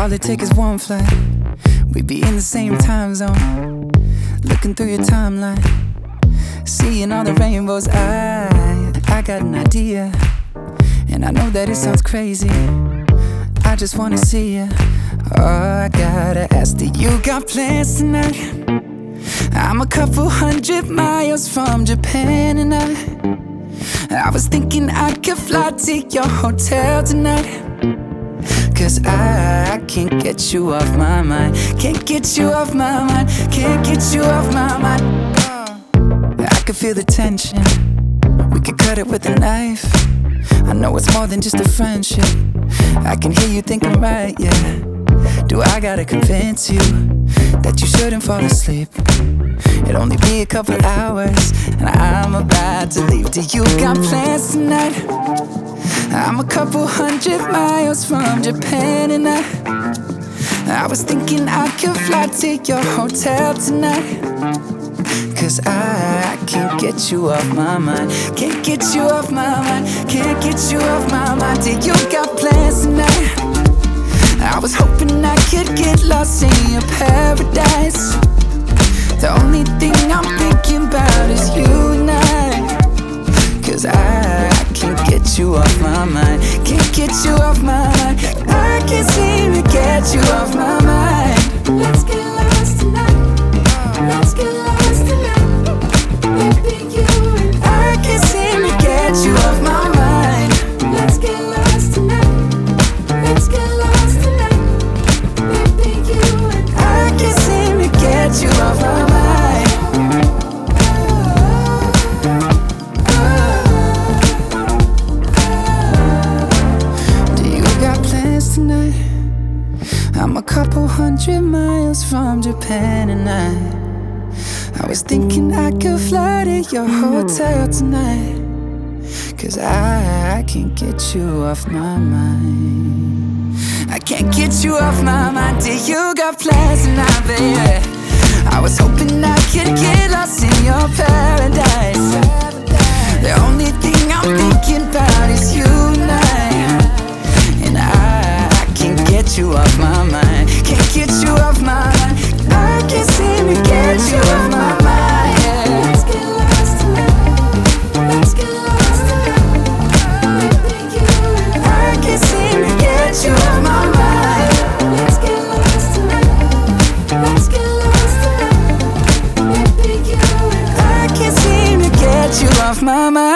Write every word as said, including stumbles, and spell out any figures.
All it takes is one flight, we'd be in the same time zone. Looking through your timeline, seeing all the rainbows. I, I got an idea, and I know that it sounds crazy. I just wanna see you. Oh, I gotta ask, do you got plans tonight? I'm a couple hundred miles from Japan, and I I was thinking I could fly to your hotel tonight. Cause I, I can't get you off my mind. Can't get you off my mind. Can't get you off my mind. I could feel the tension, we could cut it with a knife. I know it's more than just a friendship. I can hear you thinking, right, yeah. Do I gotta convince you that you shouldn't fall asleep? It'll only be a couple hours, and I'm about to leave. Do you got plans tonight? I'm a couple hundred miles from Japan, and I I was thinking I could fly to your hotel tonight. Cause I, I can't get you off my mind. Can't get you off my mind. Can't get you off my mind. Do you got plans tonight? I was hoping I could get lost in your paradise. The only thing I'm thinking about is you and I. Cause I, I can't get you off my mind. Can't get you off my mind. I can't seem to get you off my mind. Let's get lost tonight. Let's get lost tonight. Baby, you and I can't seem to get you off my mind. Let's get lost tonight. Let's get lost tonight. Baby, you and I can't seem to get you off my mind. Do you got plans tonight? I'm a couple hundred miles from Japan, and I I was thinking I could fly to your hotel tonight. Cause I, I can't get you off my mind. I can't get you off my mind. Do you got plans tonight, baby? I was hoping I could get lost in your paradise. The only thing I'm thinking about is you and I. And I, I can't get you off my mind. Can't get you off my mind. I can't seem to get you off my mind. let's get lost tonight. Let's get lost tonight. Baby, you and I can't seem to get you off my mind. Let's get lost tonight. Let's get lost tonight. Baby, you and I can't seem to get you off my mind.